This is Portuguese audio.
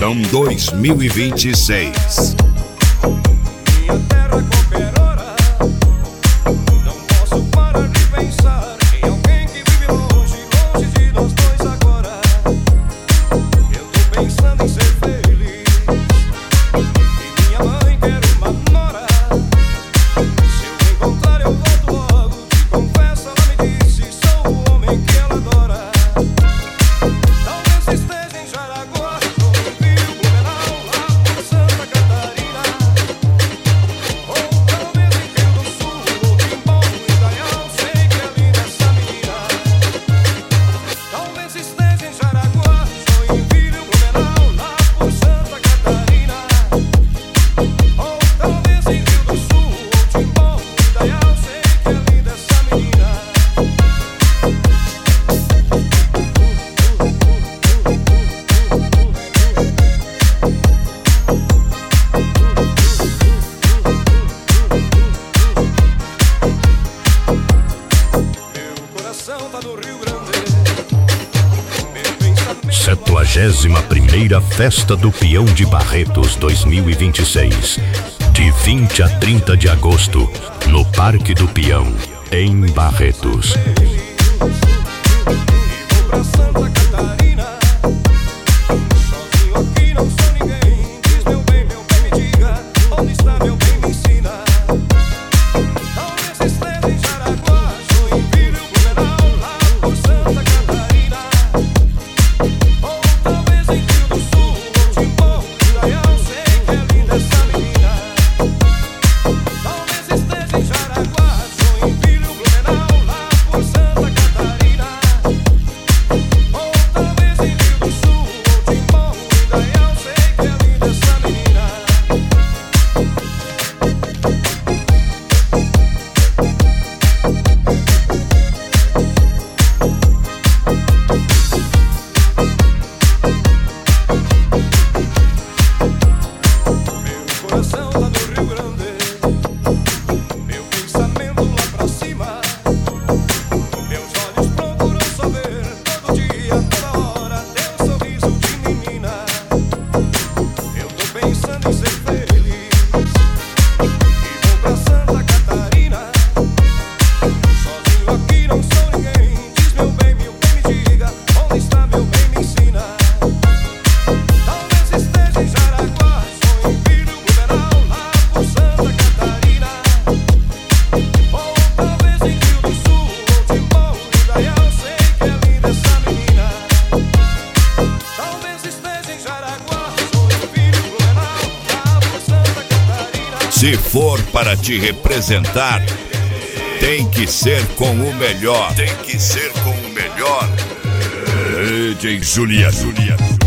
Sertão 2026. Minha terra qualquer hora, não posso parar de pensar em alguém que vive longe, longe de nós dois agora. Eu tô pensando em ser feliz, e minha mãe quer uma nora. Se eu encontrar eu volto logo, te confesso, ela me disse, sou o homem que ela adora. Talvez esteja em Jaraguá, Joinville, Blumenau, lá por Santa Catarina, ou talvez em Rio do Sul, ou Timbó, Indaial, sei que é linda essa menina. Talvez esteja em Jaraguá, Joinville, Blumenau, lá por Santa Catarina, ou talvez em Rio do Sul, ou Timbó, Indaial, sei que é linda essa menina. Meu coração tá no Rio Grande, meu pensamento 71ª Festa do Peão de Barretos 2026, de 20 a 30 de agosto, no Parque do Peão, em Barretos. e vou pra Santa Catarina. Sozinho aqui não sou ninguém. Diz meu bem me diga, onde está meu bem, me ensina. Talvez esteja em Jaraguá, Joinville, Blumenau, lá por Santa Catarina, ou talvez em Rio do Sul, ou Timbó, Indaial, sei que é linda essa menina. Talvez esteja em Jaraguá, Joinville, Blumenau, lá por Santa Catarina, ou talvez em Rio do Sul, ou Timbó, Indaial, sei que é linda essa menina. Meu coração tá no Rio Grande, meu pensamento lá pra cima, meus olhos procuram só ver todo dia, toda hora, teu sorriso de menina. Eu tô pensando em ser feliz, e vou pra Santa Catarina. Sozinho aqui não sou ninguém. Diz meu bem me diga, onde está meu bem, me ensina. Talvez esteja em Jaraguá, Joinville, Blumenau, lá por Santa Catarina, ou talvez em Rio do Sul, ou Timbó, Indaial, sei que é linda essa menina. Talvez esteja em Jaraguá, Joinville, Blumenau, lá por Santa Catarina. Se for para te representar, tem que ser com o melhor. Tem que ser com o melhor. DJ Juliano.